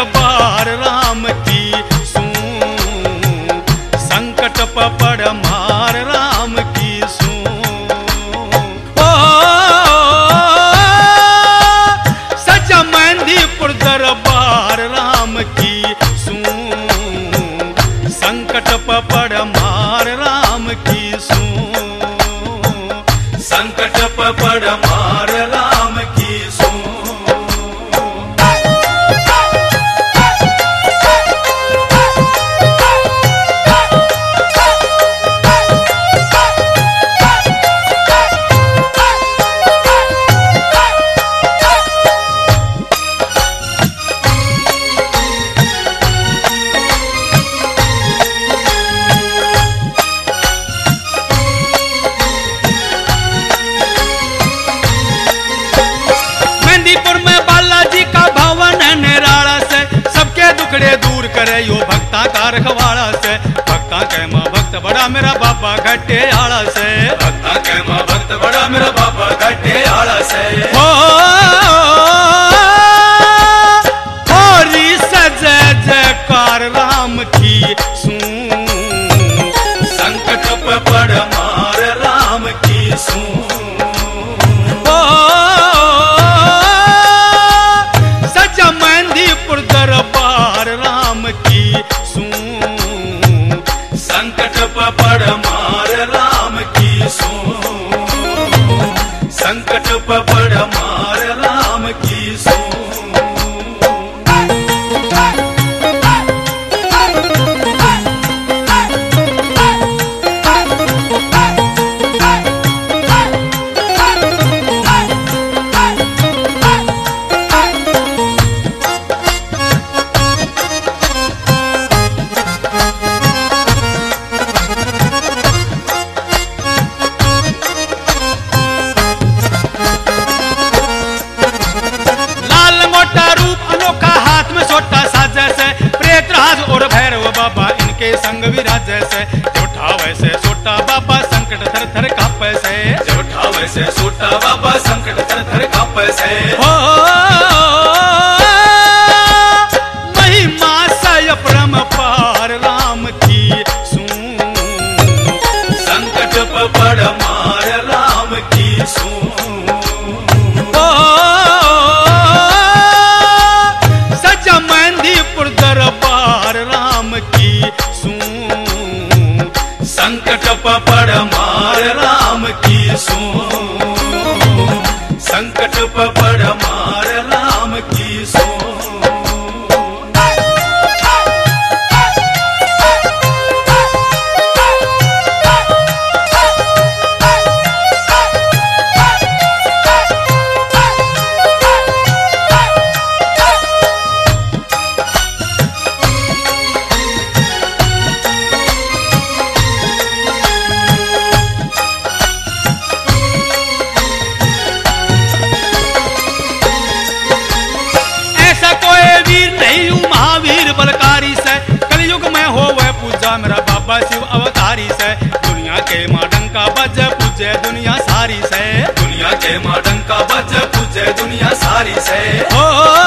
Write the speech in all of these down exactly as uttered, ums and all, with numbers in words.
दरबार राम की सूं, संकट पपड़ मार राम की सूं। ओ सजा मेहंदीपुर दरबार राम की सूं, संकट पपड़ मार राम की सूं, संकट पपड़ मार राम की सूं। दूर करे यो भक्ता का रखवाड़ा से, भक्ता के माँ भक्त बड़ा मेरा बाबा घटे आड़ा से, भक्ता के माँ भक्त बड़ा मेरा बाबा घटे आड़ा से। हो होरी सजय जयकार राम की सूं, संकट पपड़ मार राम की सूं। ओ सजा मेहंदीपुर दरबार राम की सूं, संकट पपड़ मार राम की सूं, संकट पपड़ मार राम की सूं। और भैरव बाबा इनके संग विराज से, जोठा वैसे सोटा बाबा संकट थर थर कापे से, जोठा वैसे सोटा बाबा संकट थर थर कापे से। हो महिमा सय परम पार राम की सूं, संकट पपड़ मार राम की सूं। ओ सजा मेहंदीपुर दरबार राम की सूं, संकट पपड़ मार राम की सूं, संकट पपड़ मार राम की सूं। बलकारी से कलयुग में हो वह पूजा मेरा बाबा शिव अवतारी से, दुनिया के माँ डंका बज पूजे दुनिया सारी से, दुनिया के माँ डंका बज पूजे दुनिया सारी से। हो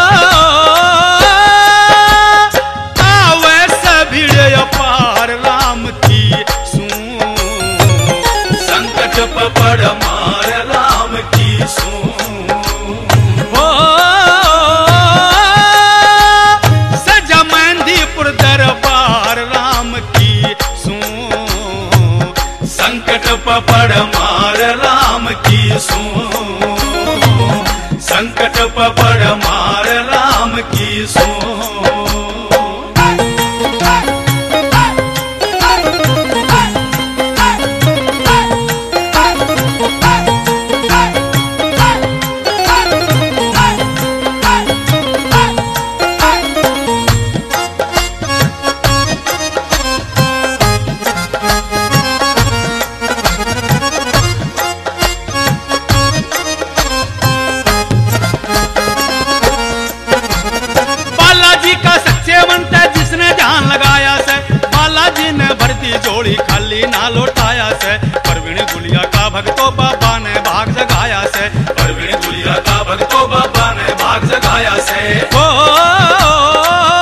आवे से भीड़ अपार राम की सूं, संकट पपड़ मार राम की सूं। दरबार राम की सूं, संकट पपड़ मार राम की सूं, संकट पपड़ मार राम की सूं। जोड़ी खाली ना लौटाया से, परवीन गुलिया का भक्तों बाबा ने भाग जगाया से, परवीन गुलिया का भक्तों बाबा ने भाग जगाया से। ओ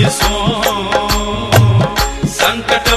सो संकट